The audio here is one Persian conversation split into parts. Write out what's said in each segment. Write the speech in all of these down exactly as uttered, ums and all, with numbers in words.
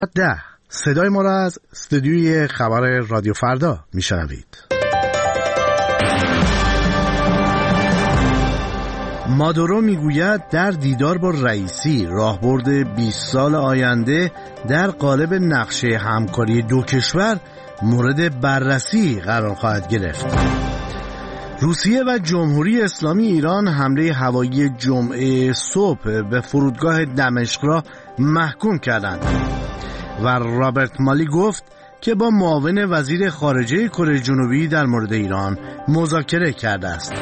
ده صدای ما را از استودیوی خبر رادیو فردا میشنوید. مادورو میگوید در دیدار با رئیسی راهبرد بیست سال آینده در قالب نقشه همکاری دو کشور مورد بررسی قرار خواهد گرفت. روسیه و جمهوری اسلامی ایران حمله هوایی جمعه صبح به فرودگاه دمشق را محکوم کردند و رابرت مالی گفت که با معاون وزیر خارجه کره جنوبی در مورد ایران مذاکره کرده است.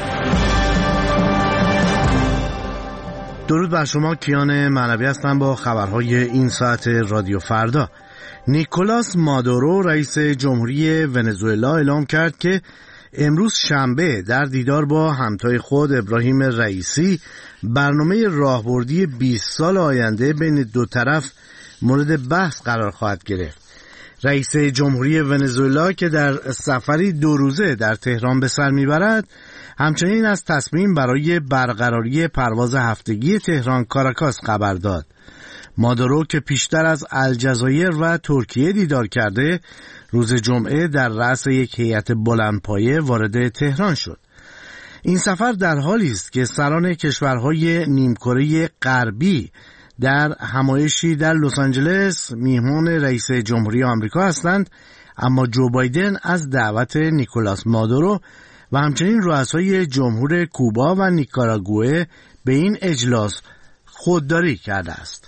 درود بر شما، کیان معنوی هستم با خبرهای این ساعت رادیو فردا. نیکولاس مادورو رئیس جمهوری ونزوئلا اعلام کرد که امروز شنبه در دیدار با همتای خود ابراهیم رئیسی برنامه راهبردی بیست سال آینده بین دو طرف مورد بحث قرار خواهد گرفت. رئیس جمهوری ونزوئلا که در سفری دو روزه در تهران به سر میبرد همچنین از تصمیم برای برقراری پرواز هفتگی تهران کاراکاس خبر داد. مادورو که پیشتر از الجزایر و ترکیه دیدار کرده روز جمعه در رأس یک هیئت بلندپایه وارد تهران شد. این سفر در حالی است که سران کشورهای نیمکره غربی در همایشی در لس آنجلس میهمان رئیس جمهوری آمریکا هستند، اما جو بایدن از دعوت نیکولاس مادورو و همچنین رؤسای جمهور کوبا و نیکاراگوئه به این اجلاس خودداری کرده است.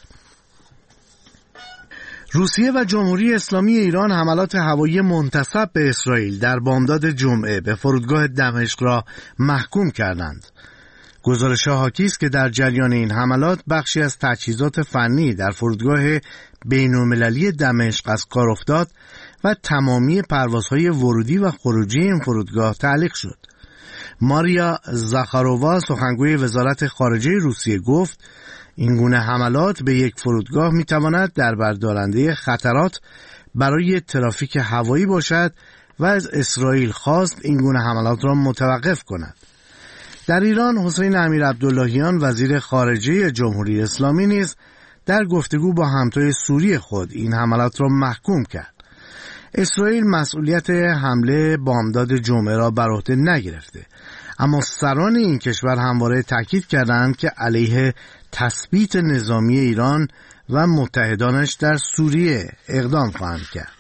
روسیه و جمهوری اسلامی ایران حملات هوایی منتصب به اسرائیل در بامداد جمعه به فرودگاه دمشق را محکوم کردند. گزارش‌ها حاکی است که در جریان این حملات بخشی از تجهیزات فنی در فرودگاه بین‌المللی دمشق از کار افتاد و تمامی پروازهای ورودی و خروجی این فرودگاه تعلیق شد. ماریا زاخارووا سخنگوی وزارت خارجه روسیه گفت این گونه حملات به یک فرودگاه می‌تواند در بردارنده خطرات برای ترافیک هوایی باشد و از اسرائیل خواست این گونه حملات را متوقف کند. در ایران حسین امیرعبداللهیان وزیر خارجه جمهوری اسلامی نیز در گفتگو با همتای سوری خود این حملات را محکوم کرد. اسرائیل مسئولیت حمله بامداد جمعه را بر عهده نگرفته، اما سران این کشور همواره تاکید کردند که علیه تثبیت نظامی ایران و متحدانش در سوریه اقدام خواهند کرد.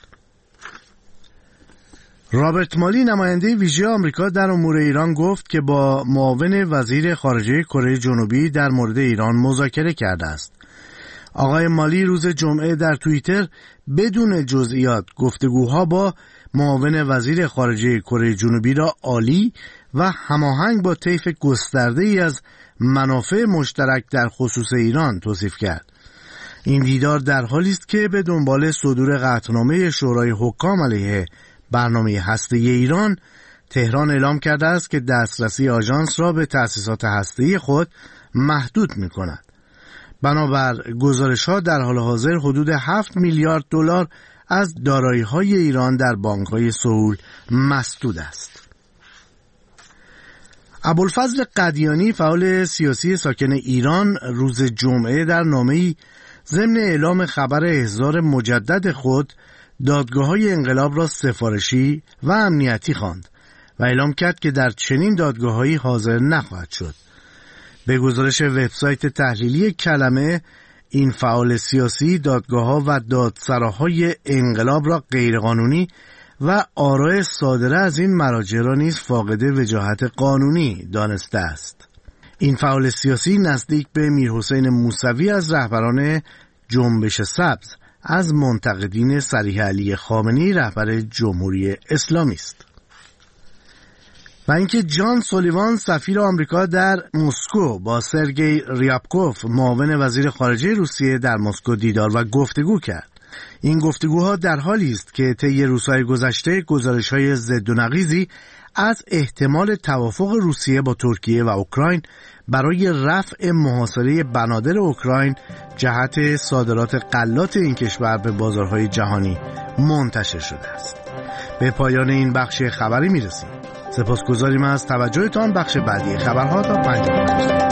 رابرت مالی نماینده ویژه آمریکا در امور ایران گفت که با معاون وزیر خارجه کره جنوبی در مورد ایران مذاکره کرده است. آقای مالی روز جمعه در توییتر بدون جزئیات گفتگوها با معاون وزیر خارجه کره جنوبی را عالی و هماهنگ با طیف گسترده ای از منافع مشترک در خصوص ایران توصیف کرد. این دیدار در حالی است که به دنبال صدور قطعنامه شورای حکام علیه برنامه هسته‌ای ایران، تهران اعلام کرده است که دسترسی آژانس را به تأسیسات هسته‌ای خود محدود می‌کند. بنابر گزارش‌ها در حال حاضر حدود هفت میلیارد دلار از دارایی‌های ایران در بانک‌های سئول مسدود است. ابوالفضل قدیانی فعال سیاسی ساکن ایران روز جمعه در نامه‌ای ضمن اعلام خبر احضار مجدد خود دادگاه‌های انقلاب را سفارشی و امنیتی خواند و اعلام کرد که در چنین دادگاه‌هایی حاضر نخواهد شد. به گزارش وبسایت تحلیلی کلمه، این فعال سیاسی دادگاه‌ها و دادسراهای انقلاب را غیرقانونی و آراء صادره از این مراجع را نیز فاقد وجاهت قانونی دانسته است. این فعال سیاسی نزدیک به میرحسین موسوی از رهبران جنبش سبز از منتقدین صریح علی خامنه‌ای رهبر جمهوری اسلامی است. و اینکه جان سولیوان سفیر آمریکا در مسکو با سرگئی ریابکوف معاون وزیر خارجه روسیه در مسکو دیدار و گفتگو کرد. این گفتگوها در حالی است که طی روزهای گذشته گزارش‌های ضد و نقیضی از احتمال توافق روسیه با ترکیه و اوکراین برای رفع محاصره بنادر اوکراین جهت صادرات غلات این کشور به بازارهای جهانی منتشر شده است. به پایان این بخش خبری میرسیم. سپاسگزاریم از توجهتان. بخش بعدی خبرها تا پنج